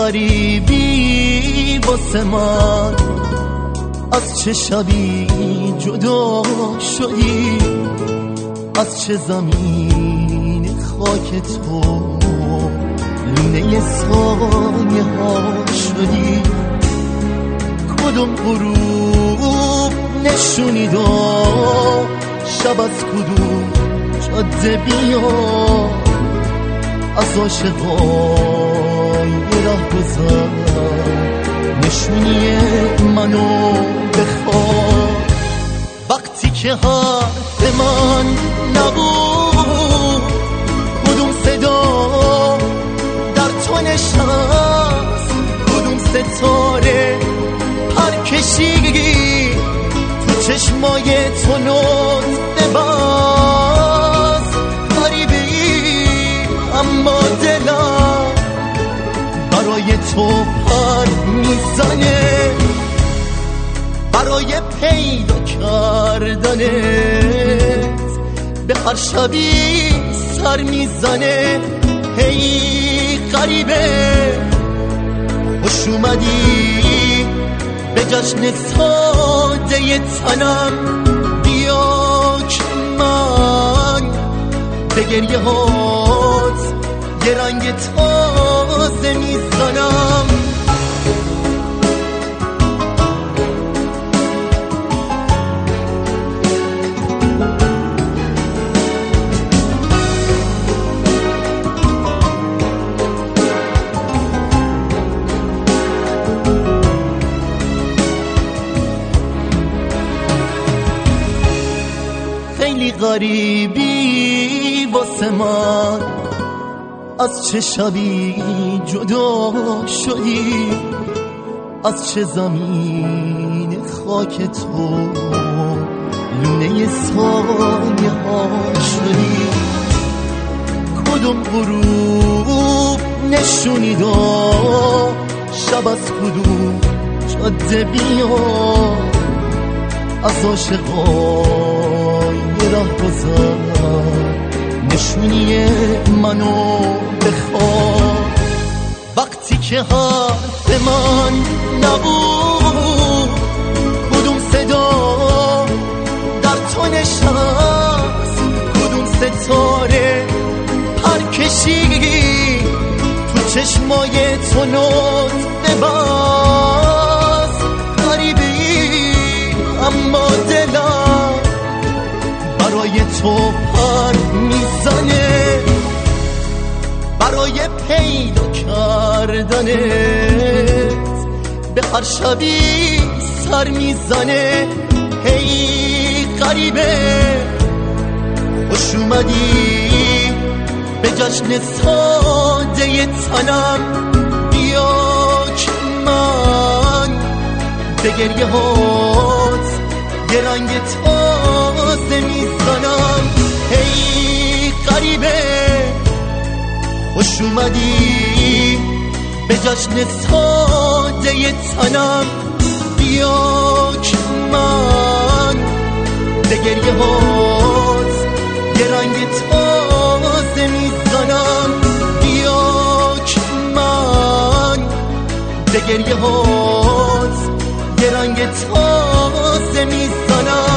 غریبی واسه من، از چه شبی جدا شدی، از چه زمین خاک تو لونه سایه ها شدی. کدوم غروب نشونی داد، شب از کدوم جاده بیا، از عاشقای راه گذر نشونی منو بخواد. وقتی که حرف من نبود، کدوم صدا در تو نشست، کدوم ستاره پر کشیدی تو چشمای تو نطفه بست. غریبه ای اما دلم برای تو پر میزنه، برای پیدا کردنت به هر شبی سر میزنه. هی غریبه خوش اومدی به جشن ساده تنم، بیا که من به گریه هات یه رنگ تازه میزنم. خیلی غریبی واسه من، از چه شبی جدا شدی، از چه زمین خاک تو لونه سایه ها شدی. کدوم غروب نشونی داد، شب از کدوم جاده بیا، از عاشقای راه گذر نشونی منو بخواد. وقتی که حرف من نبود، کدوم صدا در تو نشست، کدوم ستاره پر کشیدی تو چشمای تو نطفه بست. غریبه ای اما دلم برای تو پر میزنه، برای پیدا کردنت به هر شبی سر میزنه. هی غریبه خوش اومدی به جشن ساده تنم، بیا که من به گریه هات یه رنگ تازه میزنم. هی غریبه خوش اومدی به جشن ساده تنم، بیا که من به گریه هات یه رنگ تازه میزنم. بیا که من به گریه هات یه رنگ تازه میزنم.